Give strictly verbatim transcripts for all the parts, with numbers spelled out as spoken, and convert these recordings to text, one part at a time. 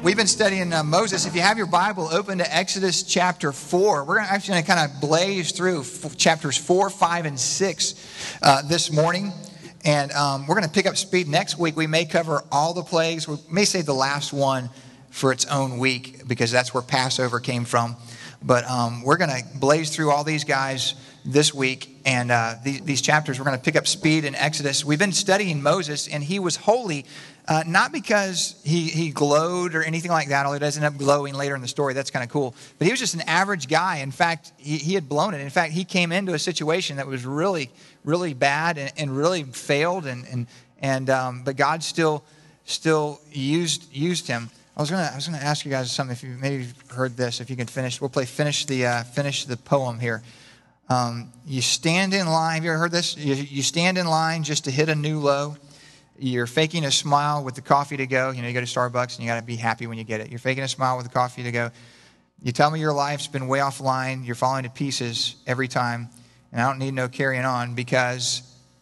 We've been studying uh, Moses. If you have your Bible, open to Exodus chapter four. We're gonna, actually going to kind of blaze through f- chapters four, five, and six uh, this morning. And um, we're going to pick up speed next week. We may cover all the plagues. We may save the last one for its own week because that's where Passover came from. But um, we're going to blaze through all these guys this week. And uh, these, these chapters, we're going to pick up speed in Exodus. We've been studying Moses, and he was holy. Uh, not because he, he glowed or anything like that, although he does end up glowing later in the story. That's kind of cool. But he was just an average guy. In fact, he, he had blown it. In fact, he came into a situation that was really, really bad and, and really failed. And and and um, but God still still used used him. I was gonna I was gonna ask you guys something. If you maybe you've heard this, if you can finish, we'll play finish the uh, finish the poem here. Um, you stand in line. Have you ever heard this? You, you stand in line just to hit a new low. You're faking a smile with the coffee to go. You know, you go to Starbucks and you got to be happy when you get it. You're faking a smile with the coffee to go. You tell me your life's been way offline. You're falling to pieces every time. And I don't need no carrying on because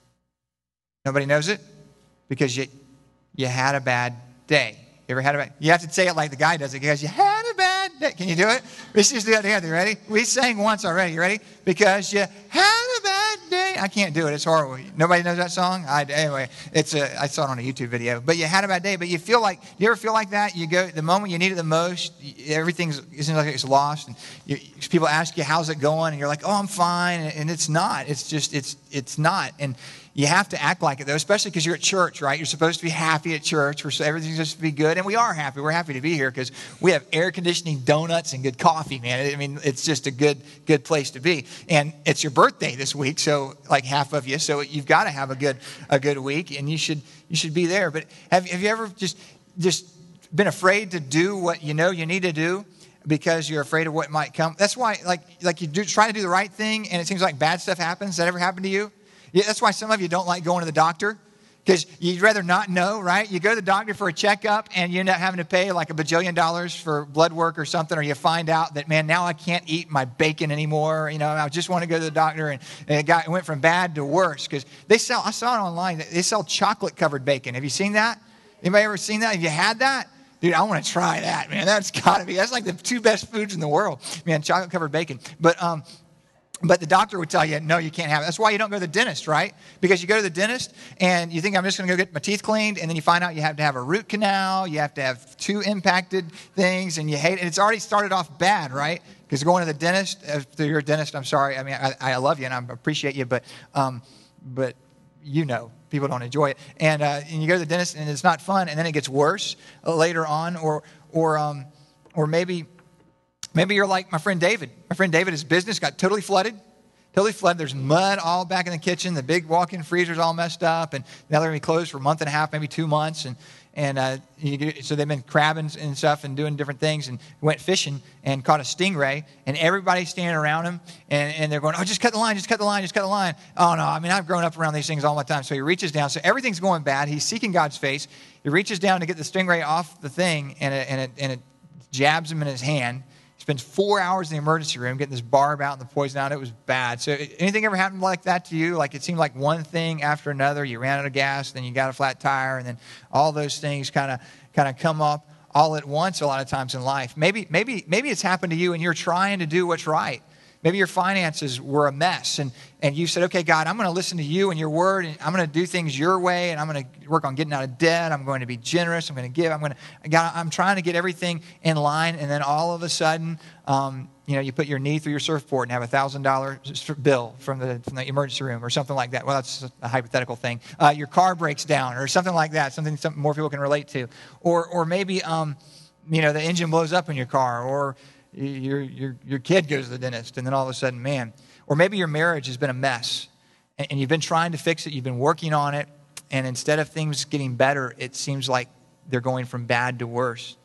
nobody knows it. Because you you had a bad day. You ever had a bad You have to say it like the guy does it. Because you had a bad day. Can you do it? Let's just do it together. You ready? We sang once already. You ready? Because you had a bad day. I can't do it. It's horrible. Nobody knows that song? I, anyway, it's a, I saw it on a YouTube video. But you had a bad day. But you feel like, you ever feel like that? You go, the moment you need it the most, everything's, it seems like it's lost. And you, people ask you, how's it going? And you're like, oh, I'm fine. And it's not. It's just, it's, it's not. And you have to act like it, though, especially because you're at church, right? You're supposed to be happy at church. We're, everything's supposed to be good. And we are happy. We're happy to be here because we have air conditioning, donuts, and good coffee, man. I mean, it's just a good good place to be. And it's your birthday this week, so like half of you. So you've got to have a good a good week, and you should you should be there. But have, have you ever just just been afraid to do what you know you need to do because you're afraid of what might come? That's why, like, like you do try to do the right thing, and it seems like bad stuff happens. Does that ever happen to you? Yeah, that's why some of you don't like going to the doctor, because you'd rather not know, right? You go to the doctor for a checkup, and you end up having to pay like a bajillion dollars for blood work or something, or you find out that, man, now I can't eat my bacon anymore. You know, I just want to go to the doctor, and, and it, got, it went from bad to worse, because they sell, I saw it online, they sell chocolate-covered bacon. Have you seen that? Anybody ever seen that? Have you had that? Dude, I want to try that, man. That's got to be, that's like the two best foods in the world, man, chocolate-covered bacon. But, um, But the doctor would tell you, no, you can't have it. That's why you don't go to the dentist, right? Because you go to the dentist and you think, I'm just going to go get my teeth cleaned, and then you find out you have to have a root canal, you have to have two impacted things, and you hate it. And it's already started off bad, right? Because going to the dentist, if you're a dentist, I'm sorry. I mean, I, I love you and I appreciate you, but um, but you know, people don't enjoy it. And, uh, and you go to the dentist and it's not fun, and then it gets worse later on, or or um, or maybe... Maybe you're like my friend David. My friend David, his business got totally flooded. Totally flooded. There's mud all back in the kitchen. The big walk-in freezer's all messed up. And now they're going to be closed for a month and a half, maybe two months. And and uh, you get, so they've been crabbing and stuff and doing different things, and went fishing and caught a stingray. And everybody's standing around him. And, and they're going, oh, just cut the line, just cut the line, just cut the line. Oh, no, I mean, I've grown up around these things all my time. So he reaches down. So everything's going bad. He's seeking God's face. He reaches down to get the stingray off the thing, and it, and it, and it jabs him in his hand. Spends four hours in the emergency room getting this barb out and the poison out. It was bad. So anything ever happened like that to you? Like it seemed like one thing after another. You ran out of gas, then you got a flat tire, and then all those things kind of kind of come up all at once a lot of times in life. Maybe maybe maybe it's happened to you and you're trying to do what's right. Maybe your finances were a mess, and, and you said, okay, God, I'm going to listen to you and your word, and I'm going to do things your way, and I'm going to work on getting out of debt. I'm going to be generous. I'm going to give. I'm going to, God, I'm trying to get everything in line, and then all of a sudden, um, you know, you put your knee through your surfboard and have a thousand dollar bill from the from the emergency room or something like that. Well, that's a hypothetical thing. Uh, your car breaks down or something like that. Something something more people can relate to, or or maybe um, you know, the engine blows up in your car, or Your, your your kid goes to the dentist, and then all of a sudden, man. Or maybe your marriage has been a mess, and, and you've been trying to fix it, you've been working on it, and instead of things getting better, it seems like they're going from bad to worse.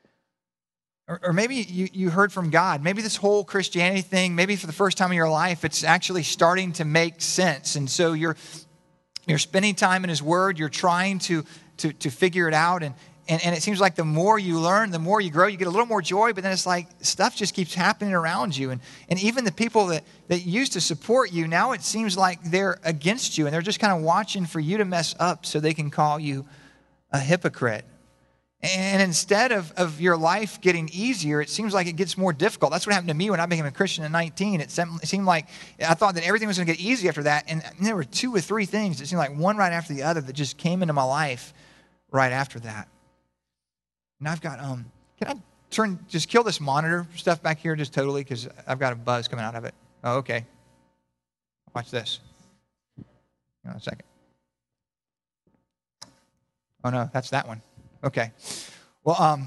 Or, or maybe you, you heard from God. Maybe this whole Christianity thing, maybe for the first time in your life, it's actually starting to make sense. And so you're you're spending time in His Word, you're trying to to, to figure it out, and And, and it seems like the more you learn, the more you grow, you get a little more joy, but then it's like stuff just keeps happening around you. And, and even the people that, that used to support you, now it seems like they're against you, and they're just kind of watching for you to mess up so they can call you a hypocrite. And instead of, of your life getting easier, it seems like it gets more difficult. That's what happened to me when I became a Christian at nineteen. It seemed like I thought that everything was going to get easy after that. And there were two or three things, it seemed like one right after the other, that just came into my life right after that. And I've got, um, can I turn, just kill this monitor stuff back here just totally, because I've got a buzz coming out of it. Oh, okay. Watch this. Hang on a second. Oh, no, that's that one. Okay. Well, um,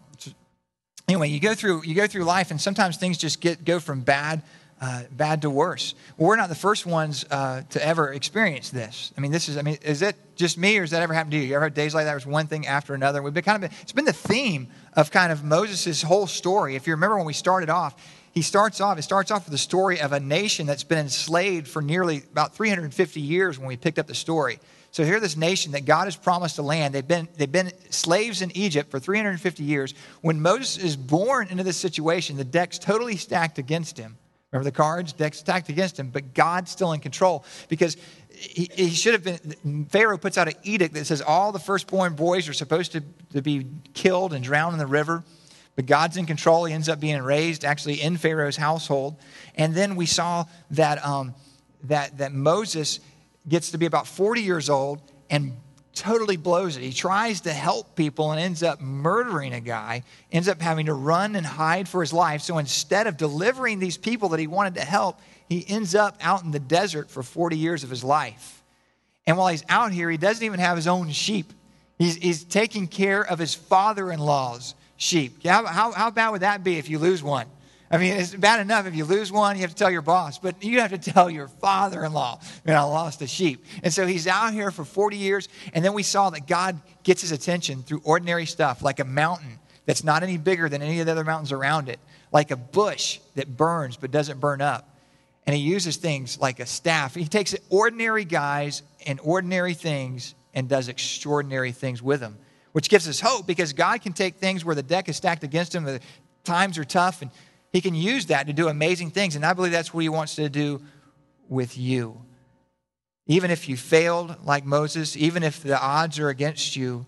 anyway, you go through you go through life, and sometimes things just get go from bad uh, bad to worse. Well, we're not the first ones uh, to ever experience this. I mean, this is I mean, is it just me, or has that ever happened to you? You ever had days like that? There's one thing after another. We've been kind of been, it's been the theme of kind of Moses' whole story. If you remember when we started off, he starts off. It starts off with the story of a nation that's been enslaved for nearly about three hundred fifty years when we picked up the story. So here, this nation that God has promised a land, they've been, they've been slaves in Egypt for three hundred fifty years. When Moses is born into this situation, the deck's totally stacked against him. Remember the cards? Deck's stacked against him, but God's still in control, because he, he should have been, Pharaoh puts out an edict that says all the firstborn boys are supposed to, to be killed and drowned in the river. But God's in control. He ends up being raised actually in Pharaoh's household. And then we saw that um, that that Moses gets to be about forty years old and totally blows it. He tries to help people and ends up murdering a guy, ends up having to run and hide for his life. So instead of delivering these people that he wanted to help, he ends up out in the desert for forty years of his life. And while he's out here, he doesn't even have his own sheep. He's, he's taking care of his father-in-law's sheep. How, how, how bad would that be if you lose one? I mean, it's bad enough if you lose one, you have to tell your boss, but you have to tell your father-in-law, man, I lost a sheep. And so he's out here for forty years, and then we saw that God gets his attention through ordinary stuff, like a mountain that's not any bigger than any of the other mountains around it, like a bush that burns but doesn't burn up. And he uses things like a staff. He takes ordinary guys and ordinary things and does extraordinary things with them, which gives us hope, because God can take things where the deck is stacked against him, the times are tough, and he can use that to do amazing things. And I believe that's what he wants to do with you. Even if you failed like Moses, even if the odds are against you,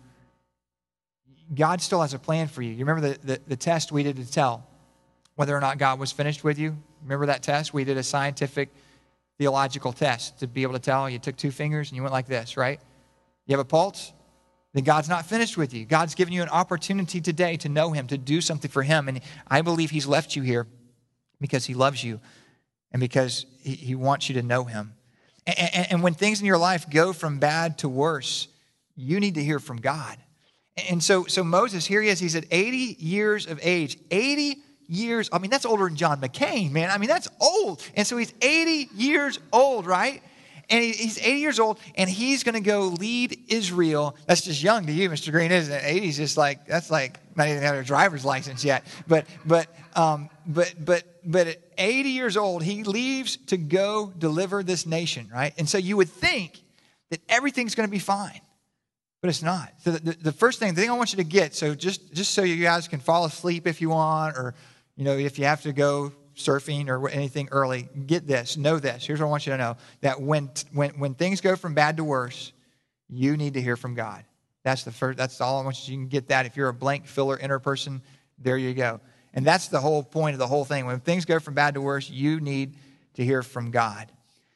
God still has a plan for you. You remember the, the, the test we did to tell whether or not God was finished with you? Remember that test? We did a scientific theological test to be able to tell. You took two fingers and you went like this, right? You have a pulse? Then God's not finished with you. God's given you an opportunity today to know him, to do something for him. And I believe he's left you here because he loves you and because he, he wants you to know him. And, and, and when things in your life go from bad to worse, you need to hear from God. And so, so Moses, here he is. He's at eighty years of age. eighty years. I mean, that's older than John McCain, man. I mean, that's old. And so he's eighty years old, right? And he's eighty years old, and he's going to go lead Israel. That's just young to you, Mister Green, isn't it? eighty is just like, that's like not even having a driver's license yet. But but um, but but but at eighty years old, he leaves to go deliver this nation, right? And so you would think that everything's going to be fine, but it's not. So the, the first thing, the thing I want you to get, so just just so you guys can fall asleep if you want, or you know, if you have to go surfing or anything early, get this, know this. Here's what I want you to know, that when when when things go from bad to worse, you need to hear from God. That's the first, that's all I want you, you can get that. If you're a blank filler inner person, there you go. And that's the whole point of the whole thing. When things go from bad to worse, you need to hear from God.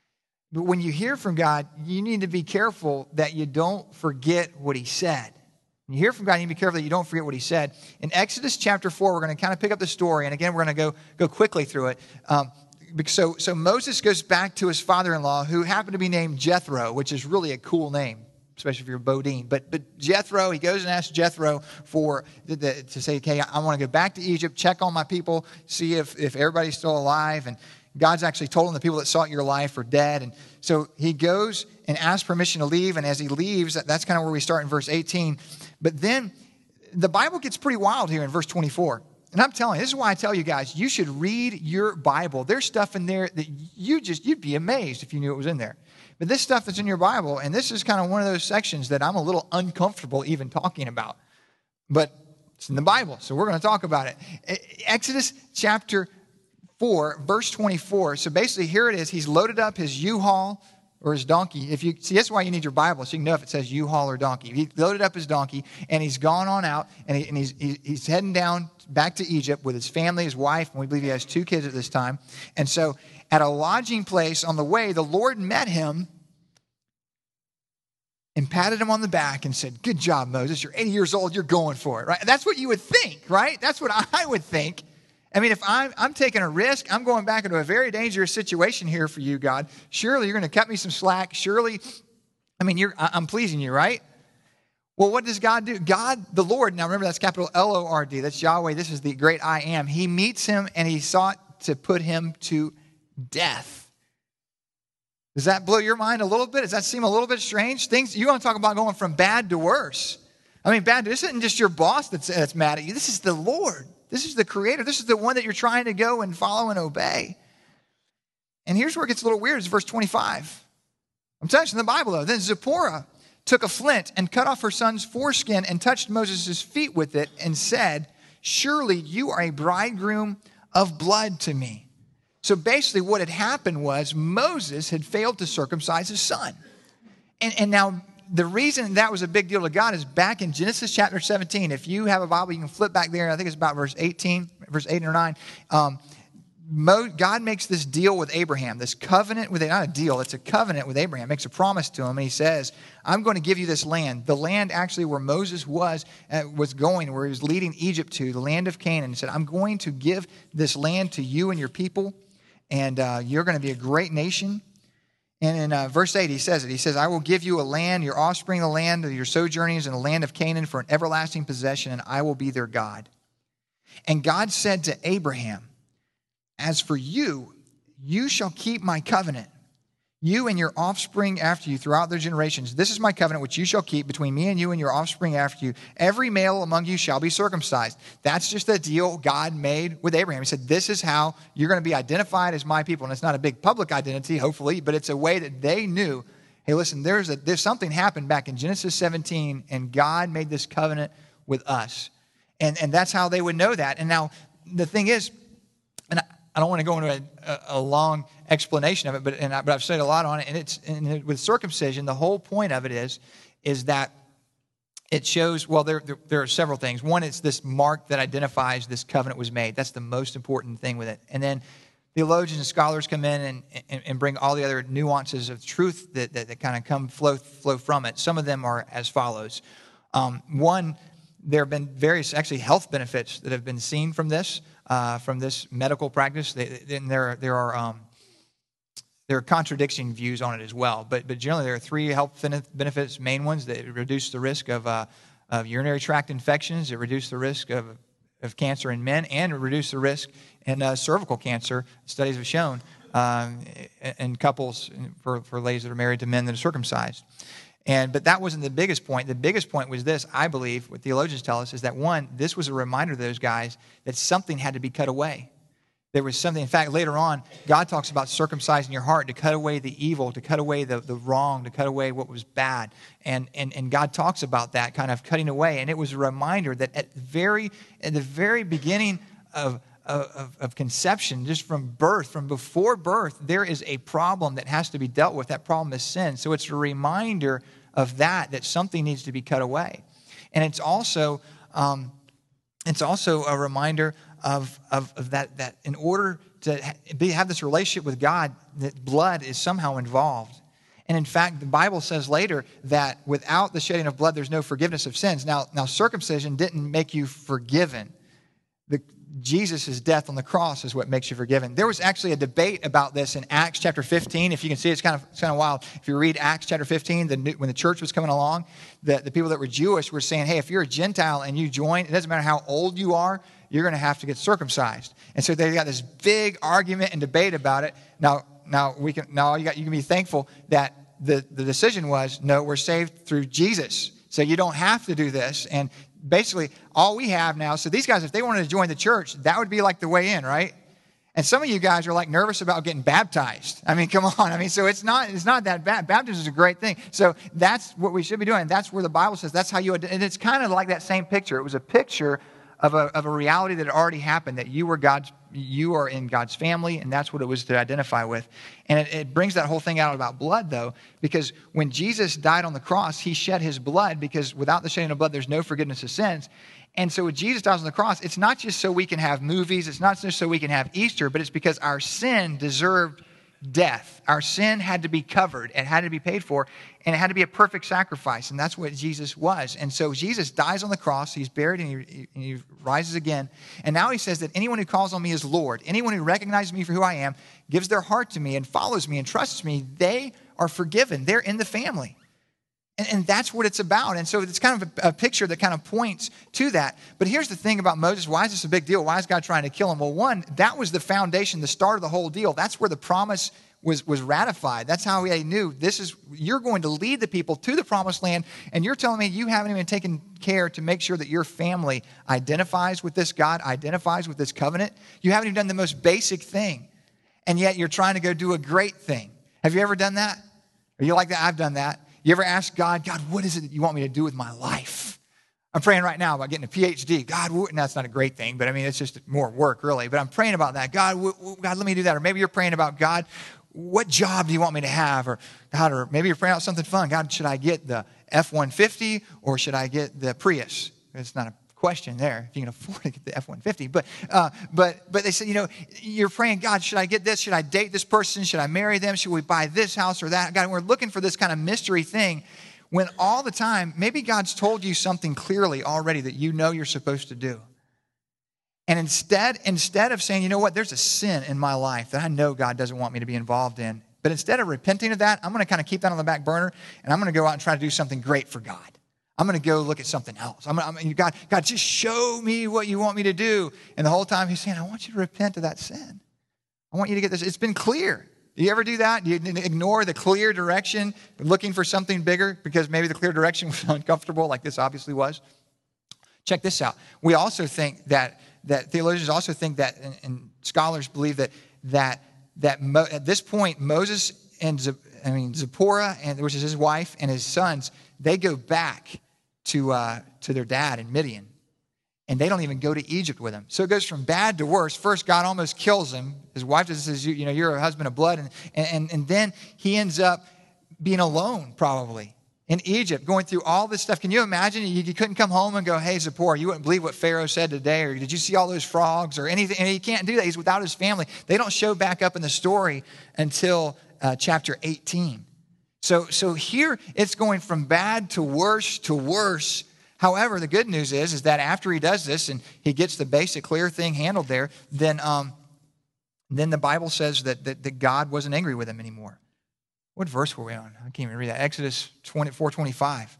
But when you hear from God, you need to be careful that you don't forget what he said. When you hear from God, you need to be careful that you don't forget what he said. In Exodus chapter four, we're going to kind of pick up the story. And again, we're going to go, go quickly through it. Um, so, so Moses goes back to his father-in-law, who happened to be named Jethro, which is really a cool name, especially if you're Bodine. But, but Jethro, he goes and asks Jethro for the, the, to say, okay, I want to go back to Egypt, check on my people, see if, if everybody's still alive. And God's actually told him the people that sought your life are dead. And so he goes and asks permission to leave. And as he leaves, that's kind of where we start in verse eighteen. But then the Bible gets pretty wild here in verse twenty-four. And I'm telling you, this is why I tell you guys, you should read your Bible. There's stuff in there that you just, you'd be amazed if you knew it was in there. But this stuff that's in your Bible, and this is kind of one of those sections that I'm a little uncomfortable even talking about. But it's in the Bible, so we're going to talk about it. Exodus chapter four, verse twenty-four. So basically here it is. He's loaded up his U-Haul or his donkey. If you see, that's why you need your Bible, so you can know if it says U-Haul or donkey. He loaded up his donkey, and he's gone on out, and, he, and he's, he's heading down back to Egypt with his family, his wife, and we believe he has two kids at this time. And so at a lodging place on the way, the Lord met him and patted him on the back and said, good job, Moses. You're eighty years old. You're going for it, right? That's what you would think, right? That's what I would think. I mean, if I'm, I'm taking a risk, I'm going back into a very dangerous situation here for you, God. Surely you're going to cut me some slack. Surely, I mean, you're, I'm pleasing you, right? Well, what does God do? God, the Lord, now remember that's capital L O R D. That's Yahweh. This is the great I am. He meets him and he sought to put him to death. Does that blow your mind a little bit? Does that seem a little bit strange? Things you want to talk about going from bad to worse. I mean, bad. This isn't just your boss that's, that's mad at you. This is the Lord. This is the Creator. This is the one that you're trying to go and follow and obey. And here's where it gets a little weird. It's verse twenty-five. I'm touching the Bible, though. Then Zipporah took a flint and cut off her son's foreskin and touched Moses' feet with it and said, surely you are a bridegroom of blood to me. So basically what had happened was Moses had failed to circumcise his son. And, and now the reason that was a big deal to God is back in Genesis chapter seventeen. If you have a Bible, you can flip back there. I think it's about verse eighteen, verse eight or nine. Um, God makes this deal with Abraham, this covenant with, not a deal, it's a covenant with Abraham, makes a promise to him, and he says, I'm going to give you this land. The land actually where Moses was, uh, was going, where he was leading Egypt to, the land of Canaan. He said, I'm going to give this land to you and your people, and uh, you're going to be a great nation. And in uh, verse eight, he says it. He says, I will give you a land, your offspring, the land of your sojournings, in the land of Canaan for an everlasting possession, and I will be their God. And God said to Abraham, as for you, you shall keep my covenant, you and your offspring after you throughout their generations. This is my covenant which you shall keep between me and you and your offspring after you. Every male among you shall be circumcised. That's just the deal God made with Abraham. He said, this is how you're going to be identified as my people. And it's not a big public identity, hopefully, but it's a way that they knew, hey, listen, there's, a, there's something happened back in Genesis seventeen, and God made this covenant with us. And, and that's how they would know that. And now the thing is, and I, I don't want to go into a, a long explanation of it, but and I, but I've said a lot on it. And it's and with circumcision, the whole point of it is is that it shows. Well, there, there there are several things. One, it's this mark that identifies this covenant was made. That's the most important thing with it. And then theologians and scholars come in and, and, and bring all the other nuances of truth that that, that kind of come flow flow from it. Some of them are as follows. Um, one, there have been various actually health benefits that have been seen from this. Uh, from this medical practice, they, and there there are um, there are contradicting views on it as well. But but generally, there are three health benefits, main ones that reduce the risk of uh, of urinary tract infections, it reduce the risk of of cancer in men, and it reduce the risk in uh, cervical cancer. Studies have shown um, in couples for for ladies that are married to men that are circumcised. And but that wasn't the biggest point. The biggest point was this, I believe, what theologians tell us, is that one, this was a reminder to those guys that something had to be cut away. There was something, in fact, later on, God talks about circumcising your heart to cut away the evil, to cut away the, the wrong, to cut away what was bad. And, and and God talks about that kind of cutting away. And it was a reminder that at the very, at the very beginning of Of, of conception, just from birth, from before birth, there is a problem that has to be dealt with. That problem is sin. So it's a reminder of that, that something needs to be cut away. And it's also um, it's also a reminder of, of, of that, that in order to be, have this relationship with God, that blood is somehow involved. And in fact, the Bible says later that without the shedding of blood, there's no forgiveness of sins. Now, now circumcision didn't make you forgiven. The Jesus' death on the cross is what makes you forgiven. There was actually a debate about this in Acts chapter fifteen. If you can see, it's kind of it's kind of wild. If you read Acts chapter fifteen, the new, when the church was coming along, the, the people that were Jewish were saying, hey, if you're a Gentile and you join, it doesn't matter how old you are, you're going to have to get circumcised. And so they got this big argument and debate about it. Now, now we can now you got you can be thankful that the, the decision was, no, we're saved through Jesus. So you don't have to do this. And basically, all we have now, so these guys, if they wanted to join the church, that would be like the way in, right? And some of you guys are like nervous about getting baptized. I mean, come on. I mean, so it's not it's not that bad. Baptism is a great thing. So that's what we should be doing. That's where the Bible says that's how you, and it's kind of like that same picture. It was a picture of a, of a reality that had already happened, that you were God's, you are in God's family, and that's what it was to identify with. And it, it brings that whole thing out about blood, though, because when Jesus died on the cross, he shed his blood, because without the shedding of blood, there's no forgiveness of sins. And so when Jesus dies on the cross, it's not just so we can have movies, it's not just so we can have Easter, but it's because our sin deserved death. Our sin had to be covered. It had to be paid for, and it had to be a perfect sacrifice, and that's what Jesus was. And so Jesus dies on the cross, he's buried, and he, and he rises again. And now he says that anyone who calls on me as Lord, anyone who recognizes me for who I am, gives their heart to me and follows me and trusts me, they are forgiven. They're in the family. And, and that's what it's about. And so it's kind of a, a picture that kind of points to that. But here's the thing about Moses. Why is this a big deal? Why is God trying to kill him? Well, one, that was the foundation, the start of the whole deal. That's where the promise was, was ratified. That's how he knew this is, you're going to lead the people to the promised land. And you're telling me you haven't even taken care to make sure that your family identifies with this God, identifies with this covenant. You haven't even done the most basic thing. And yet you're trying to go do a great thing. Have you ever done that? Are you like that? I've done that. You ever ask God, God, what is it that you want me to do with my life? I'm praying right now about getting a P H D. God, and that's not a great thing, but I mean, it's just more work, really. But I'm praying about that. God, God, let me do that. Or maybe you're praying about, God, what job do you want me to have? Or God, or maybe you're praying out something fun. God, should I get the F one fifty or should I get the Prius? It's not a question there if you can afford to get the F one fifty. But uh, but but they said, you know, you're praying, God, should I get this? Should I date this person? Should I marry them? Should we buy this house or that? God, we're looking for this kind of mystery thing when all the time, maybe God's told you something clearly already that you know you're supposed to do. And instead, instead of saying, you know what, there's a sin in my life that I know God doesn't want me to be involved in. But instead of repenting of that, I'm going to kind of keep that on the back burner and I'm going to go out and try to do something great for God. I'm going to go look at something else. I'm going to, God, God, just show me what you want me to do. And the whole time he's saying, I want you to repent of that sin. I want you to get this. It's been clear. Do you ever do that? Do you ignore the clear direction, looking for something bigger because maybe the clear direction was uncomfortable, like this obviously was? Check this out. We also think that, that theologians also think that, and, and scholars believe that, that, that Mo, at this point, Moses and, I mean, Zipporah, and, which is his wife, and his sons, they go back to uh, to their dad in Midian. And they don't even go to Egypt with him. So it goes from bad to worse. First, God almost kills him. His wife just says, you, you know, you're a husband of blood. And, and, and then he ends up being alone, probably, in Egypt, going through all this stuff. Can you imagine? You, you couldn't come home and go, hey, Zipporah, you wouldn't believe what Pharaoh said today. Or did you see all those frogs or anything? And he can't do that. He's without his family. They don't show back up in the story until uh, chapter eighteen. So, so here it's going from bad to worse to worse. However, the good news is, is that after he does this and he gets the basic clear thing handled there, then, um, then the Bible says that, that, that God wasn't angry with him anymore. What verse were we on? I can't even read that. Exodus twenty-four twenty-five.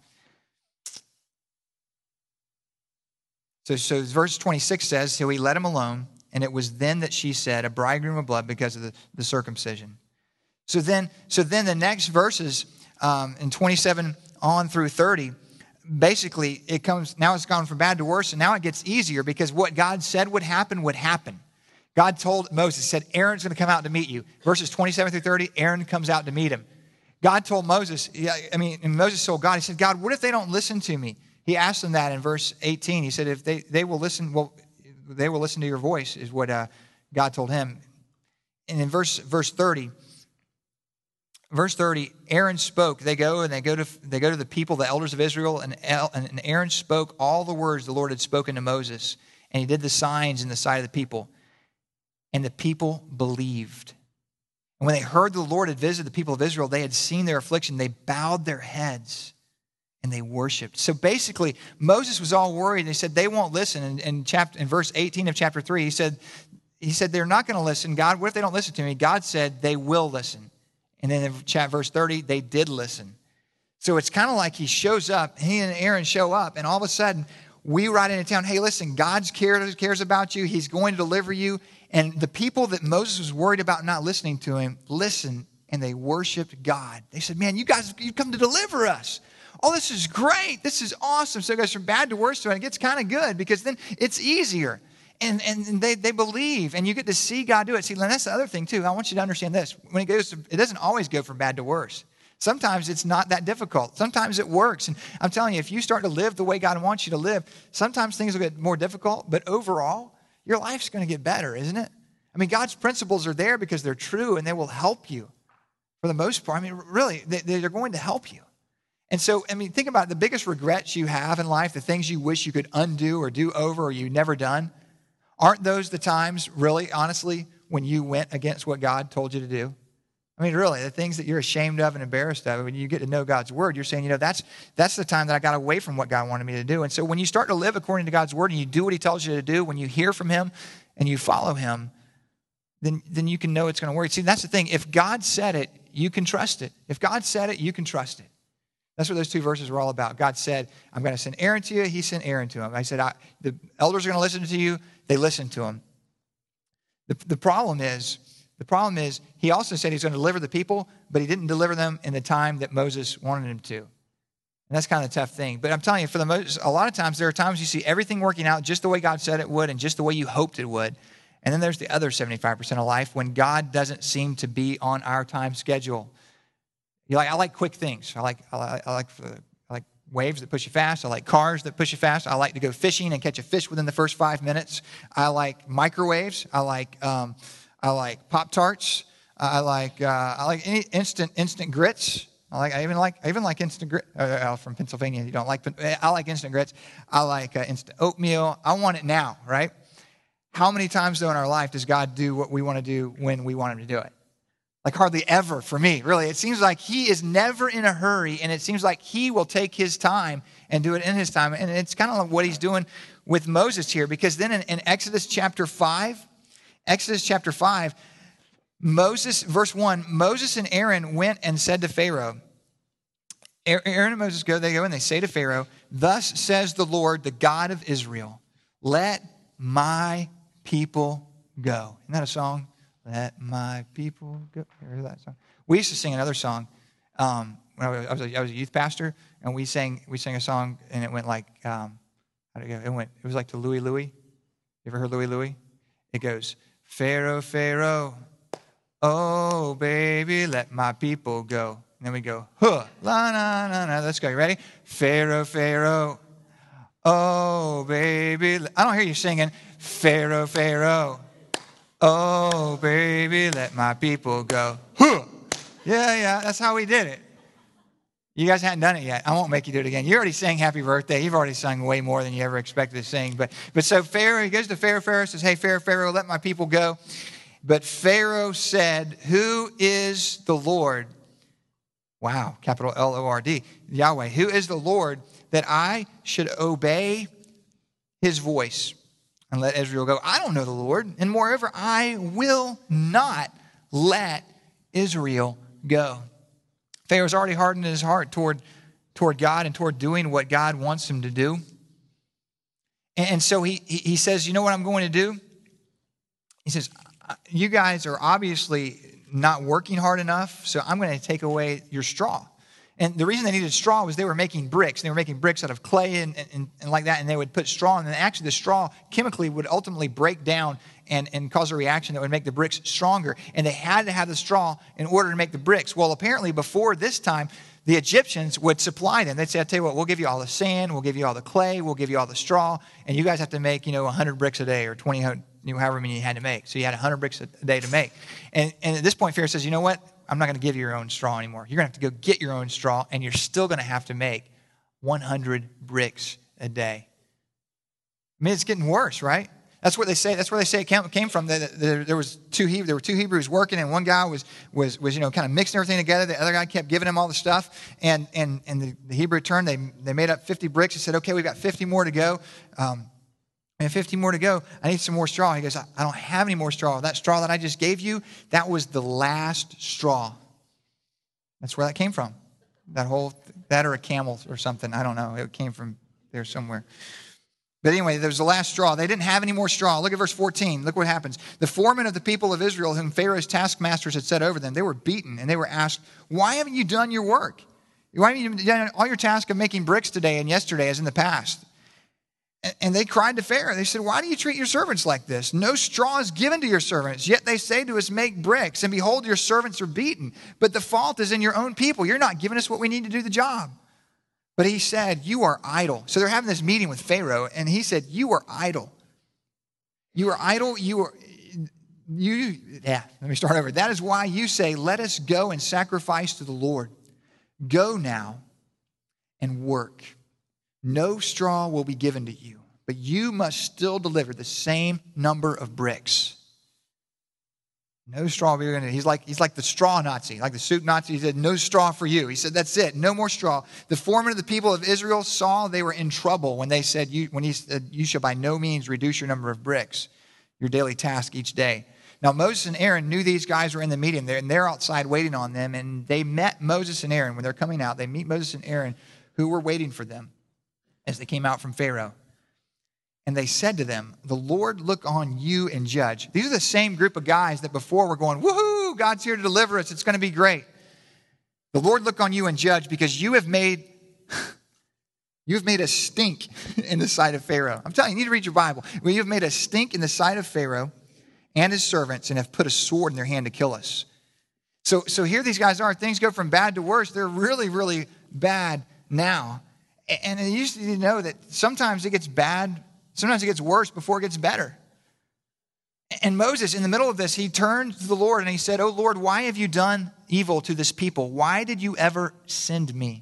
So, so verse twenty-six says, so he let him alone, and it was then that she said, a bridegroom of blood because of the, the circumcision. So then, so then the next verses um, in twenty-seven on through thirty, basically it comes, now it's gone from bad to worse, and now it gets easier because what God said would happen would happen. God told Moses, said, Aaron's going to come out to meet you. Verses twenty-seven through thirty, Aaron comes out to meet him. God told Moses, I mean, and Moses told God, he said, God, what if they don't listen to me? He asked them that in verse eighteen. He said, if they, they will listen, well, they will listen to your voice, is what uh, God told him. And in verse, verse thirty, Verse thirty, Aaron spoke. They go and they go to they go to the people, the elders of Israel, and, and Aaron spoke all the words the Lord had spoken to Moses. And he did the signs in the sight of the people. And the people believed. And when they heard the Lord had visited the people of Israel, they had seen their affliction. They bowed their heads and they worshiped. So basically, Moses was all worried. And he said, they won't listen. In, in, chapter, in verse eighteen of chapter three, he said, he said, they're not going to listen. God, what if they don't listen to me? God said, they will listen. And then in verse thirty, they did listen. So it's kind of like he shows up, he and Aaron show up, and all of a sudden, we ride into town, hey, listen, God cares, cares about you. He's going to deliver you. And the people that Moses was worried about not listening to him, listened, and they worshiped God. They said, man, you guys, you come to deliver us. Oh, this is great. This is awesome. So it goes from bad to worse, and it gets kind of good because then it's easier. And, and they, they believe, and you get to see God do it. See, that's the other thing, too. I want you to understand this. When it goes to, it doesn't always go from bad to worse. Sometimes it's not that difficult. Sometimes it works. And I'm telling you, if you start to live the way God wants you to live, sometimes things will get more difficult, but overall, your life's going to get better, isn't it? I mean, God's principles are there because they're true and they will help you for the most part. I mean, really, they, they're going to help you. And so, I mean, think about it. The biggest regrets you have in life, the things you wish you could undo or do over or you never done, aren't those the times, really, honestly, when you went against what God told you to do? I mean, really, the things that you're ashamed of and embarrassed of, when you get to know God's word, you're saying, you know, that's that's the time that I got away from what God wanted me to do. And so when you start to live according to God's word and you do what he tells you to do, when you hear from him and you follow him, then, then you can know it's going to work. See, that's the thing. If God said it, you can trust it. If God said it, you can trust it. That's what those two verses were all about. God said, I'm going to send Aaron to you. He sent Aaron to him. I said, I, the elders are going to listen to you. They listened to him. The, the problem is, The problem is, he also said he's going to deliver the people, but he didn't deliver them in the time that Moses wanted him to. And that's kind of a tough thing. But I'm telling you, for the most, a lot of times, there are times you see everything working out just the way God said it would and just the way you hoped it would. And then there's the other seventy-five percent of life when God doesn't seem to be on our time schedule. You're like, I like quick things. I like, I like, I like, I like waves that push you fast. I like cars that push you fast. I like to go fishing and catch a fish within the first five minutes. I like microwaves. I like... Um, I like Pop-Tarts. I like uh, I like any instant instant grits. I like I even like I even like instant grit. Uh, from Pennsylvania, you don't like. I like instant grits. I like uh, instant oatmeal. I want it now, right? How many times though in our life does God do what we want to do when we want him to do it? Like hardly ever for me, really. It seems like he is never in a hurry, and it seems like he will take his time and do it in his time. And it's kind of like what he's doing with Moses here, because then in, in Exodus chapter five. Exodus chapter five, Moses, verse one, Moses and Aaron went and said to Pharaoh, Aaron and Moses go, they go and they say to Pharaoh, thus says the Lord, the God of Israel, let my people go. Isn't that a song? Let my people go. You ever heard that song? We used to sing another song um, when I was, I was, a, I was a youth pastor, and we sang we sang a song, and it went like, um, how did it go? It went, it was like to Louie Louie. You ever heard Louie Louie? It goes, Pharaoh, Pharaoh, oh, baby, let my people go. And then we go, huh, la, na, na, na. Let's go. You ready? Pharaoh, Pharaoh, oh, baby. I don't hear you singing, Pharaoh, Pharaoh, oh, baby, let my people go. Huh. Yeah, yeah, that's how we did it. You guys hadn't done it yet. I won't make you do it again. You already sang happy birthday. You've already sung way more than you ever expected to sing. But, but so Pharaoh, he goes to Pharaoh. Pharaoh says, hey, Pharaoh, Pharaoh, let my people go. But Pharaoh said, who is the Lord? Wow, capital L O R D, Yahweh. Who is the Lord that I should obey his voice and let Israel go? I don't know the Lord. And moreover, I will not let Israel go. Pharaoh's already hardened his heart toward, toward God and toward doing what God wants him to do. And, and so he, he, he says, you know what I'm going to do? He says, you guys are obviously not working hard enough, so I'm going to take away your straw. And the reason they needed straw was they were making bricks. They were making bricks out of clay and, and, and like that, and they would put straw in. And actually the straw chemically would ultimately break down and, and cause a reaction that would make the bricks stronger. And they had to have the straw in order to make the bricks. Well, apparently before this time, the Egyptians would supply them. They'd say, I'll tell you what, we'll give you all the sand, we'll give you all the clay, we'll give you all the straw, and you guys have to make, you know, one hundred bricks a day or twenty, you know, however many you had to make. So you had one hundred bricks a day to make. And, and at this point, Pharaoh says, you know what? I'm not going to give you your own straw anymore. You're going to have to go get your own straw, and you're still going to have to make one hundred bricks a day. I mean, it's getting worse, right? That's what they say. That's where they say it came from. There, there, there was two Hebrew, there were two Hebrews working, and one guy was was was you know kind of mixing everything together. The other guy kept giving him all the stuff, and and and the, the Hebrew turned. They they made up fifty bricks. He said, "Okay, we've got fifty more to go." Um, And fifty more to go. I need some more straw. He goes, I don't have any more straw. That straw that I just gave you, that was the last straw. That's where that came from. That whole, that or a camel or something. I don't know. It came from there somewhere. But anyway, there was the last straw. They didn't have any more straw. Look at verse fourteen. Look what happens. The foremen of the people of Israel, whom Pharaoh's taskmasters had set over them, they were beaten, and they were asked, why haven't you done your work? Why haven't you done all your task of making bricks today and yesterday as in the past? And they cried to Pharaoh. They said, why do you treat your servants like this? No straw is given to your servants. Yet they say to us, make bricks. And behold, your servants are beaten. But the fault is in your own people. You're not giving us what we need to do the job. But he said, you are idle. So they're having this meeting with Pharaoh. And he said, you are idle. You are idle. You are, you, yeah, let me start over. That is why you say, let us go and sacrifice to the Lord. Go now and work. No straw will be given to you, but you must still deliver the same number of bricks. No straw will be given to you. He's like, he's like the straw Nazi, like the suit Nazi. He said, no straw for you. He said, that's it. No more straw. The foreman of the people of Israel saw they were in trouble when they said, you, when he said, you shall by no means reduce your number of bricks, your daily task each day. Now, Moses and Aaron knew these guys were in the meeting there, and they're outside waiting on them. And they met Moses and Aaron when they're coming out. They meet Moses and Aaron who were waiting for them as they came out from Pharaoh. And they said to them, the Lord look on you and judge. These are the same group of guys that before were going, woohoo, God's here to deliver us. It's going to be great. The Lord look on you and judge because you have made, you have made a stink in the sight of Pharaoh. I'm telling you, you need to read your Bible. Well, you have made a stink in the sight of Pharaoh and his servants and have put a sword in their hand to kill us. So, so here these guys are. Things go from bad to worse. They're really, really bad now. And you used to know that sometimes it gets bad, sometimes it gets worse before it gets better. And Moses, in the middle of this, he turned to the Lord and he said, oh Lord, why have you done evil to this people? Why did you ever send me?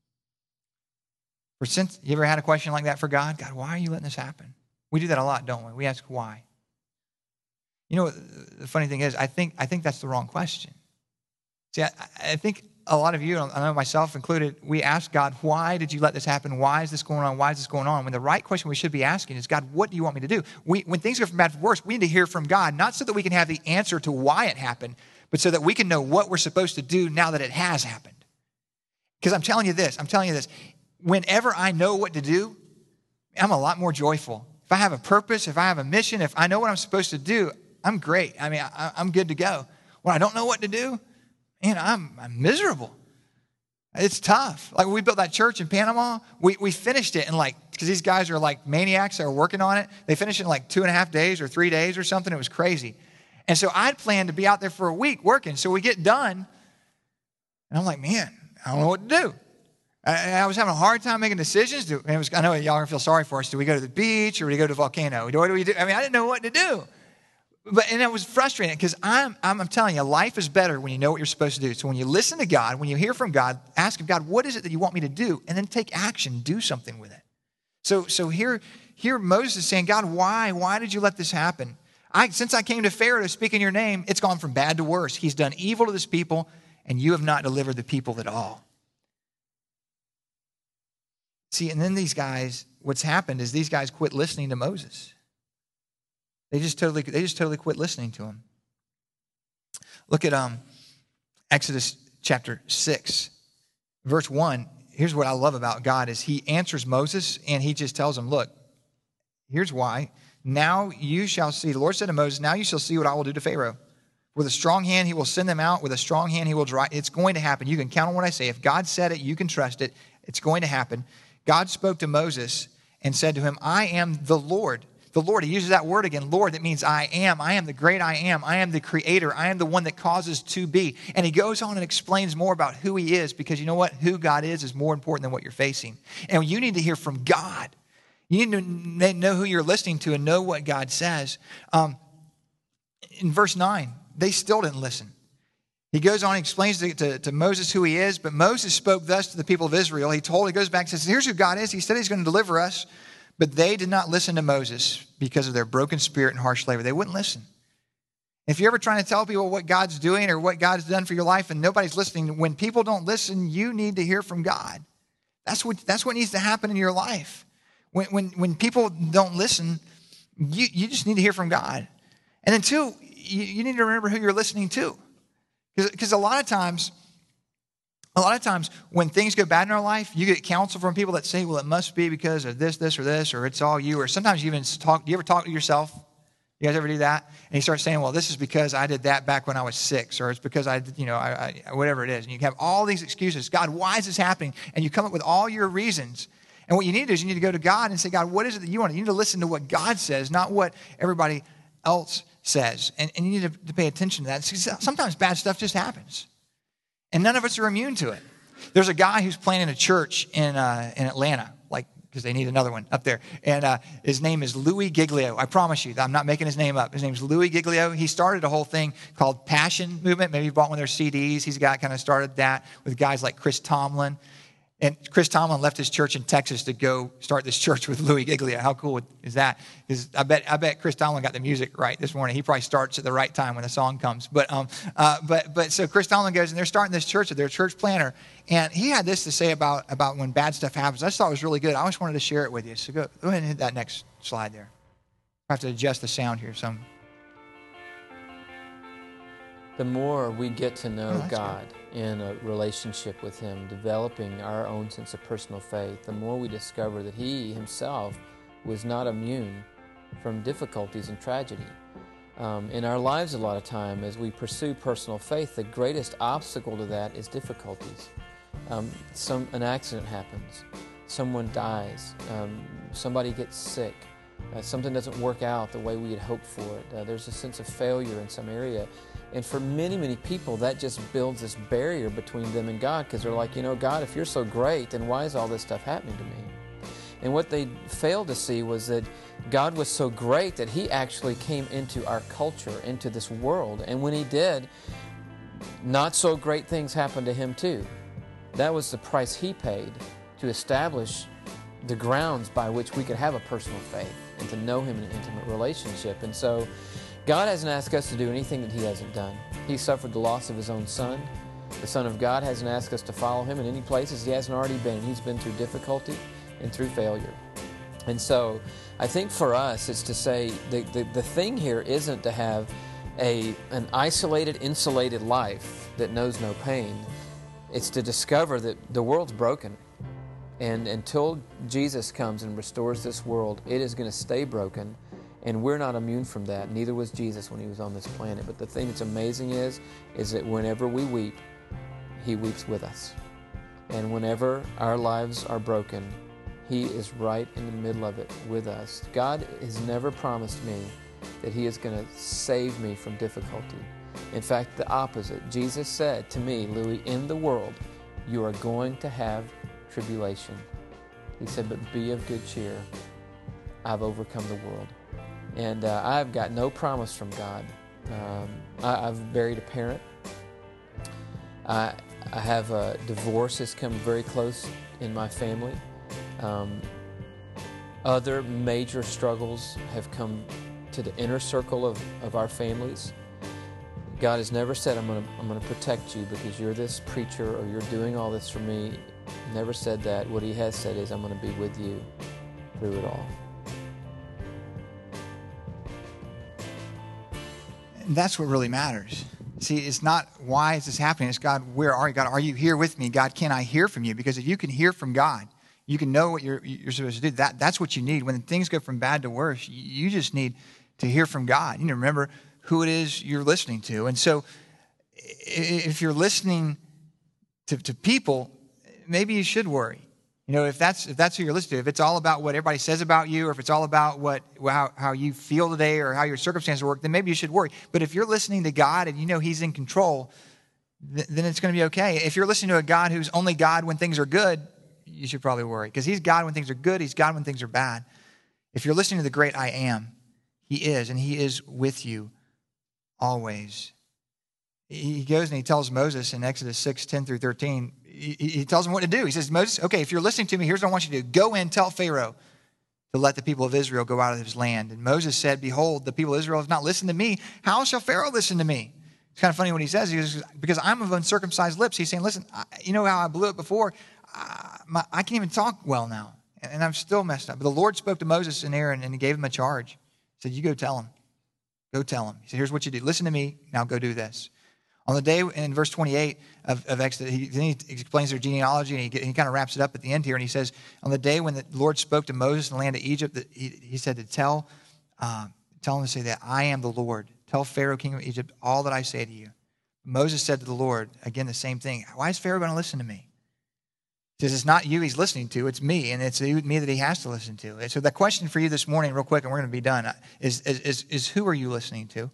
Or since, you ever had a question like that for God? God, why are you letting this happen? We do that a lot, don't we? We ask why. You know, the funny thing is, I think I think that's the wrong question. See, I, I think a lot of you, I know myself included, we ask God, why did you let this happen? Why is this going on? Why is this going on? When the right question we should be asking is, God, what do you want me to do? We, when things go from bad to worse, we need to hear from God, not so that we can have the answer to why it happened, but so that we can know what we're supposed to do now that it has happened. Because I'm telling you this, I'm telling you this, whenever I know what to do, I'm a lot more joyful. If I have a purpose, if I have a mission, if I know what I'm supposed to do, I'm great. I mean, I, I'm good to go. When I don't know what to do, man, I'm, I'm miserable. It's tough. Like when we built that church in Panama, we, we finished it in like, because these guys are like maniacs that are working on it. They finished it in like two and a half days or three days or something. It was crazy. And so I'd planned to be out there for a week working. So we get done. And I'm like, man, I don't know what to do. I, I was having a hard time making decisions. Do, and it was, I know y'all are going to feel sorry for us. Do we go to the beach or do we go to the volcano? What do we do? I mean, I didn't know what to do. But and it was frustrating because I'm, I'm I'm telling you, life is better when you know what you're supposed to do. So when you listen to God, when you hear from God, ask him, God, what is it that you want me to do? And then take action, do something with it. So so here, here Moses is saying, God, why? Why did you let this happen? I since I came to Pharaoh to speak in your name, it's gone from bad to worse. He's done evil to this people, and you have not delivered the people at all. See, and then these guys, what's happened is these guys quit listening to Moses. They just totally, they just totally quit listening to him. Look at um, Exodus chapter six, verse one. Here's what I love about God is he answers Moses and he just tells him, look, here's why. Now you shall see, the Lord said to Moses, now you shall see what I will do to Pharaoh. With a strong hand, he will send them out. With a strong hand, he will drive. It's going to happen. You can count on what I say. If God said it, you can trust it. It's going to happen. God spoke to Moses and said to him, I am the Lord. The Lord, he uses that word again, Lord, that means I am. I am the great I am. I am the creator. I am the one that causes to be. And he goes on and explains more about who he is because you know what? Who God is is more important than what you're facing. And you need to hear from God. You need to know who you're listening to and know what God says. Um, in verse nine, they still didn't listen. He goes on and explains to, to, to Moses who he is, but Moses spoke thus to the people of Israel. He told, he goes back and says, here's who God is. He said he's going to deliver us. But they did not listen to Moses because of their broken spirit and harsh labor. They wouldn't listen. If you're ever trying to tell people what God's doing or what God's done for your life and nobody's listening, when people don't listen, you need to hear from God. That's what, that's what needs to happen in your life. When, when, when people don't listen, you, you just need to hear from God. And then two, you, you need to remember who you're listening to. Because a lot of times, A lot of times when things go bad in our life, you get counsel from people that say, well, it must be because of this, this, or this, or it's all you. Or sometimes you even talk, do you ever talk to yourself? You guys ever do that? And you start saying, well, this is because I did that back when I was six, or it's because I, you know, I, I, whatever it is. And you have all these excuses. God, why is this happening? And you come up with all your reasons. And what you need to do is you need to go to God and say, God, what is it that you want? You need to listen to what God says, not what everybody else says. And, and you need to, to pay attention to that. Sometimes bad stuff just happens. And none of us are immune to it. There's a guy who's planning a church in uh, in Atlanta, like, because they need another one up there. And uh, his name is Louis Giglio. I promise you, I'm not making his name up. His name is Louis Giglio. He started a whole thing called Passion Movement. Maybe you bought one of their C Ds. He's a guy kind of started that with guys like Chris Tomlin. And Chris Tomlin left his church in Texas to go start this church with Louis Giglio. How cool is that? Because I bet I bet Chris Tomlin got the music right this morning. He probably starts at the right time when the song comes. But um, uh, but but so Chris Tomlin goes and they're starting this church. They're a church planner, and he had this to say about about when bad stuff happens. I just thought it was really good. I just wanted to share it with you. So go go ahead and hit that next slide there. I have to adjust the sound here some. The more we get to know Oh, God in a relationship with Him, developing our own sense of personal faith, the more we discover that He Himself was not immune from difficulties and tragedy. Um, in our lives, a lot of time, as we pursue personal faith, the greatest obstacle to that is difficulties. Um, some an accident happens, someone dies, um, somebody gets sick, uh, something doesn't work out the way we had hoped for it. Uh, there's a sense of failure in some area. And for many, many people, that just builds this barrier between them and God, because they're like, you know, God, if you're so great, then why is all this stuff happening to me? And what they failed to see was that God was so great that He actually came into our culture, into this world. And when He did, not so great things happened to Him too. That was the price He paid to establish the grounds by which we could have a personal faith and to know Him in an intimate relationship. And so God hasn't asked us to do anything that He hasn't done. He suffered the loss of His own Son. The Son of God hasn't asked us to follow Him in any places He hasn't already been. He's been through difficulty and through failure. And so I think for us, it's to say the, the, the thing here isn't to have a, an isolated, insulated life that knows no pain. It's to discover that the world's broken. And until Jesus comes and restores this world, it is going to stay broken. And we're not immune from that. Neither was Jesus when He was on this planet. But the thing that's amazing is, is that whenever we weep, He weeps with us. And whenever our lives are broken, He is right in the middle of it with us. God has never promised me that He is going to save me from difficulty. In fact, the opposite. Jesus said to me, Louis, in the world, you are going to have tribulation. He said, but be of good cheer. I've overcome the world. And uh, I've got no promise from God. Um, I, I've buried a parent. I, I have a divorce that's come very close in my family. Um, other major struggles have come to the inner circle of, of our families. God has never said, I'm going to I'm going to protect you because you're this preacher or you're doing all this for me. Never said that. What He has said is, I'm going to be with you through it all. And that's what really matters. See, it's not why is this happening. It's God, where are you? God, are you here with me? God, can I hear from you? Because if you can hear from God, you can know what you're, you're supposed to do. That, that's what you need. When things go from bad to worse, you just need to hear from God. You need to remember who it is you're listening to. And so if you're listening to, to people, maybe you should worry. You know, if that's if that's who you're listening to, if it's all about what everybody says about you, or if it's all about what how, how you feel today or how your circumstances work, then maybe you should worry. But if you're listening to God and you know He's in control, th- then it's going to be okay. If you're listening to a God who's only God when things are good, you should probably worry. Because He's God when things are good, He's God when things are bad. If you're listening to the great I Am, He is, and He is with you always. He goes and He tells Moses in Exodus six, ten through thirteen, he, he tells him what to do. He says, Moses, okay, if you're listening to me, here's what I want you to do. Go in, tell Pharaoh to let the people of Israel go out of his land. And Moses said, behold, the people of Israel have not listened to me. How shall Pharaoh listen to me? It's kind of funny what he says. He goes, because I'm of uncircumcised lips. He's saying, listen, I, you know how I blew it before? I, my, I can't even talk well now. And, and I'm still messed up. But the Lord spoke to Moses and Aaron, and He gave them a charge. He said, you go tell him. Go tell him. He said, here's what you do. Listen to me. Now go do this. On the day in verse twenty-eight of, of Exodus, he, then he explains their genealogy, and he, he kind of wraps it up at the end here. And he says, on the day when the Lord spoke to Moses in the land of Egypt, that he, he said to tell, uh, tell him to say that I am the Lord. Tell Pharaoh, king of Egypt, all that I say to you. Moses said to the Lord, again, the same thing. Why is Pharaoh going to listen to me? He says, it's not you he's listening to, it's me, and it's me that he has to listen to. And so the question for you this morning, real quick, and we're going to be done, is, is, is, is who are you listening to?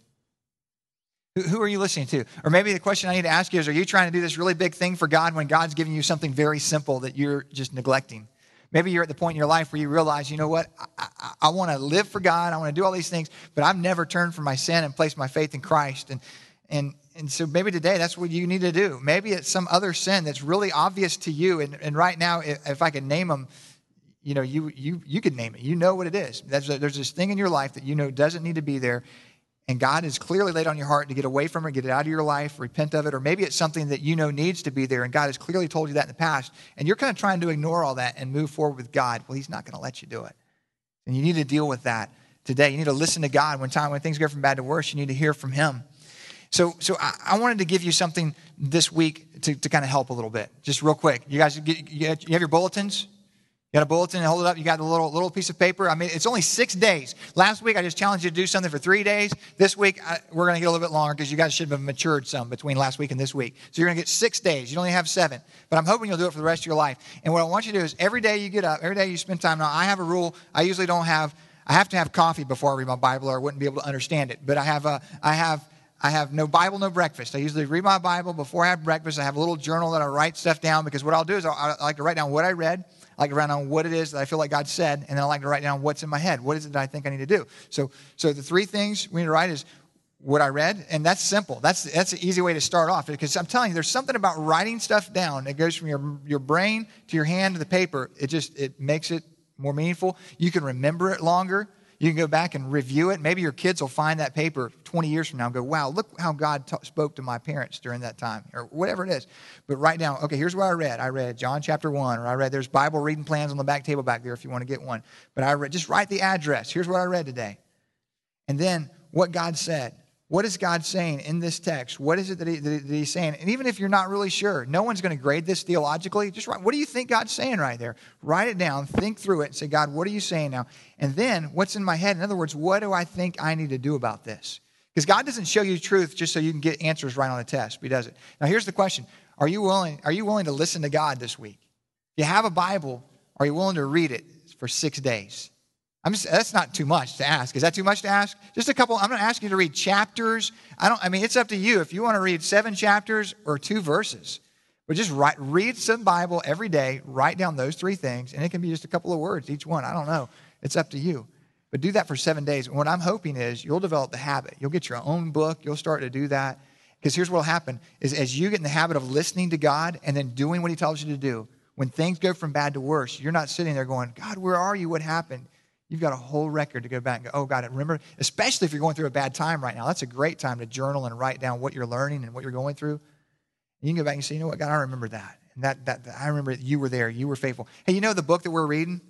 Who, who are you listening to? Or maybe the question I need to ask you is, are you trying to do this really big thing for God when God's giving you something very simple that you're just neglecting? Maybe you're at the point in your life where you realize, you know what, I, I, I want to live for God, I want to do all these things, but I've never turned from my sin and placed my faith in Christ. And and and so maybe today that's what you need to do. Maybe it's some other sin that's really obvious to you. And, and right now, if, if I could name them, you know, you you you could name it. You know what it is. There's, a, there's this thing in your life that you know doesn't need to be there. And God has clearly laid on your heart to get away from it, get it out of your life, repent of it. Or maybe it's something that you know needs to be there, and God has clearly told you that in the past. And you're kind of trying to ignore all that and move forward with God. Well, he's not going to let you do it. And you need to deal with that today. You need to listen to God. When time when things go from bad to worse, you need to hear from him. So so I, I wanted to give you something this week to, to kind of help a little bit. Just real quick. You guys, get, you have your bulletins? You got a bulletin, hold it up. You got a little little piece of paper. I mean, it's only six days. Last week, I just challenged you to do something for three days. This week, I, we're going to get a little bit longer because you guys should have matured some between last week and this week. So you're going to get six days. You only have seven. But I'm hoping you'll do it for the rest of your life. And what I want you to do is every day you get up, every day you spend time. Now, I have a rule. I usually don't have, I have to have coffee before I read my Bible or I wouldn't be able to understand it. But I have a, I have, I have no Bible, no breakfast. I usually read my Bible before I have breakfast. I have a little journal that I write stuff down because what I'll do is I'll, I like to write down what I read. I like to write down what it is that I feel like God said, and then I like to write down what's in my head. What is it that I think I need to do? So, so the three things we need to write is what I read, and that's simple. That's that's an easy way to start off because I'm telling you, there's something about writing stuff down that goes from your your brain to your hand to the paper. It just it makes it more meaningful. You can remember it longer. You can go back and review it. Maybe your kids will find that paper twenty years from now and go, wow, look how God t- spoke to my parents during that time, or whatever it is. But write down, okay, here's what I read. I read John chapter one, or I read, there's Bible reading plans on the back table back there if you want to get one. But I read, just write the address. Here's what I read today. And then what God said. What is God saying in this text? What is it that, he, that he's saying? And even if you're not really sure, no one's going to grade this theologically. Just write, what do you think God's saying right there? Write it down, think through it, and say, God, what are you saying now? And then what's in my head? In other words, what do I think I need to do about this? Because God doesn't show you truth just so you can get answers right on the test. But he does it. Now, here's the question. Are you willing, are you willing to listen to God this week? If you have a Bible, are you willing to read it for six days? I'm just, that's not too much to ask. Is that too much to ask? Just a couple. I'm going to ask you to read chapters. I don't. I mean, it's up to you if you want to read seven chapters or two verses. But just write, read some Bible every day. Write down those three things, and it can be just a couple of words each one. I don't know. It's up to you. But do that for seven days. And what I'm hoping is you'll develop the habit. You'll get your own book. You'll start to do that. Because here's what will happen: is as you get in the habit of listening to God and then doing what He tells you to do, when things go from bad to worse, you're not sitting there going, God, where are you? What happened? You've got a whole record to go back and go, oh, God, I remember, especially if you're going through a bad time right now. That's a great time to journal and write down what you're learning and what you're going through. And you can go back and say, you know what, God, I remember that. And that, that, that I remember you were there. You were faithful. Hey, you know the book that we're reading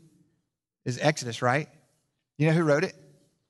is Exodus, right? You know who wrote it?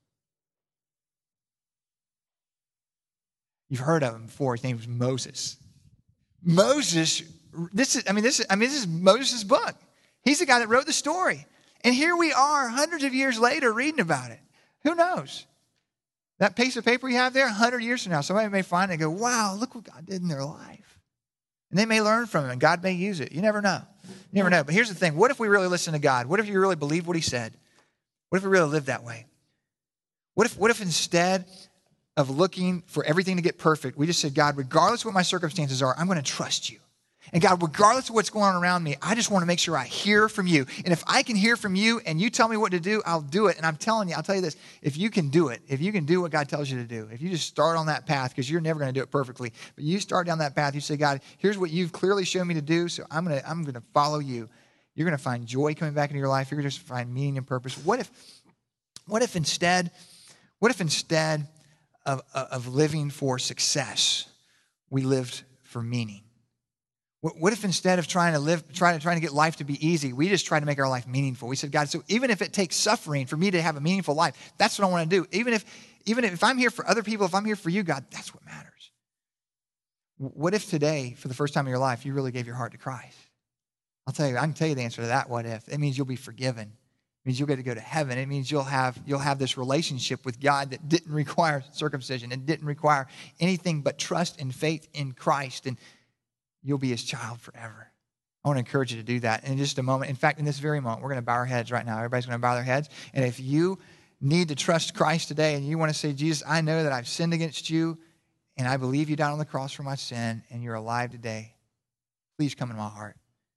You've heard of him before. His name was Moses. Moses, this is, I mean, this is, I mean, this is Moses' book. He's the guy that wrote the story. And here we are hundreds of years later reading about it. Who knows? That piece of paper you have there, one hundred years from now, somebody may find it and go, wow, look what God did in their life. And they may learn from it, and God may use it. You never know. You never know. But here's the thing. What if we really listen to God? What if you really believe what He said? What if we really live that way? What if, what if instead of looking for everything to get perfect, we just said, God, regardless of what my circumstances are, I'm going to trust you. And God, regardless of what's going on around me, I just want to make sure I hear from you. And if I can hear from you and you tell me what to do, I'll do it. And I'm telling you, I'll tell you this, if you can do it, if you can do what God tells you to do, if you just start on that path, because you're never going to do it perfectly, but you start down that path, you say, God, here's what you've clearly shown me to do, so I'm going to, I'm going to follow you. You're going to find joy coming back into your life. You're going to just find meaning and purpose. What if, what if instead, what if instead of, of living for success, we lived for meaning? What if instead of trying to live, trying to, trying to get life to be easy, we just try to make our life meaningful? We said, God, so even if it takes suffering for me to have a meaningful life, that's what I want to do. Even if, even if I'm here for other people, if I'm here for you, God, that's what matters. What if today, for the first time in your life, you really gave your heart to Christ? I'll tell you, I can tell you the answer to that what if. It means you'll be forgiven. It means you'll get to go to heaven. It means you'll have, you'll have this relationship with God that didn't require circumcision. It didn't require anything but trust and faith in Christ. And you'll be His child forever. I want to encourage you to do that in just a moment. In fact, in this very moment, we're going to bow our heads right now. Everybody's going to bow their heads. And if you need to trust Christ today and you want to say, Jesus, I know that I've sinned against you and I believe you died on the cross for my sin and you're alive today, please come into my heart.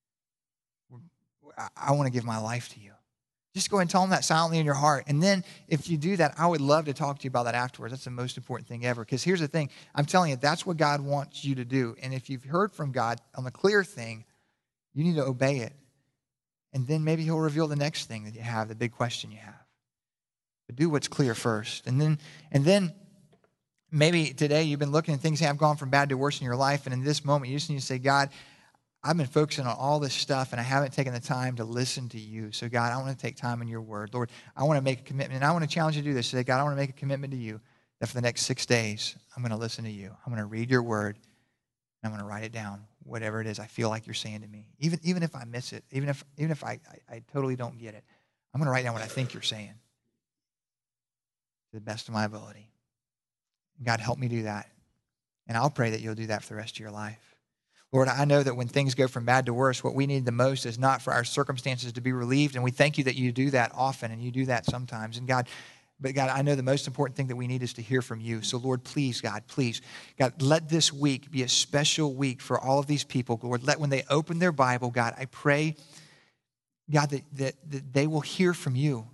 I want to give my life to you. Just go ahead and tell them that silently in your heart. And then if you do that, I would love to talk to you about that afterwards. That's the most important thing ever. Because here's the thing. I'm telling you, that's what God wants you to do. And if you've heard from God on the clear thing, you need to obey it. And then maybe he'll reveal the next thing that you have, the big question you have. But do what's clear first. And then, and then maybe today you've been looking at things that have gone from bad to worse in your life. And in this moment, you just need to say, God, I've been focusing on all this stuff, and I haven't taken the time to listen to you. So, God, I want to take time in your word. Lord, I want to make a commitment, and I want to challenge you to do this. Say, God, I want to make a commitment to you that for the next six days, I'm going to listen to you. I'm going to read your word, and I'm going to write it down, whatever it is I feel like you're saying to me. Even, even if I miss it, even if, even if I, I, I totally don't get it, I'm going to write down what I think you're saying to the best of my ability. God, help me do that. And I'll pray that you'll do that for the rest of your life. Lord, I know that when things go from bad to worse, what we need the most is not for our circumstances to be relieved. And we thank you that you do that often and you do that sometimes. And God, but God, I know the most important thing that we need is to hear from you. So Lord, please, God, please, God, let this week be a special week for all of these people. Lord, let when they open their Bible, God, I pray, God, that, that, that they will hear from you.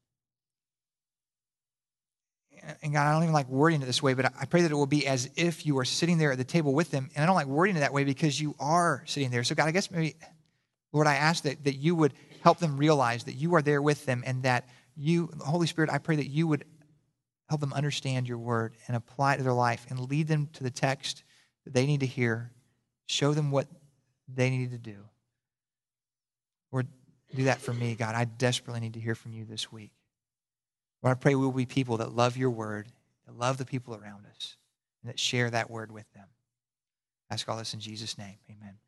And God, I don't even like wording it this way, but I pray that it will be as if you are sitting there at the table with them. And I don't like wording it that way because you are sitting there. So God, I guess maybe, Lord, I ask that, that you would help them realize that you are there with them and that you, Holy Spirit, I pray that you would help them understand your word and apply it to their life and lead them to the text that they need to hear. Show them what they need to do. Lord, do that for me, God. I desperately need to hear from you this week. Lord, I pray we will be people that love your word, that love the people around us, and that share that word with them. I ask all this in Jesus' name. Amen.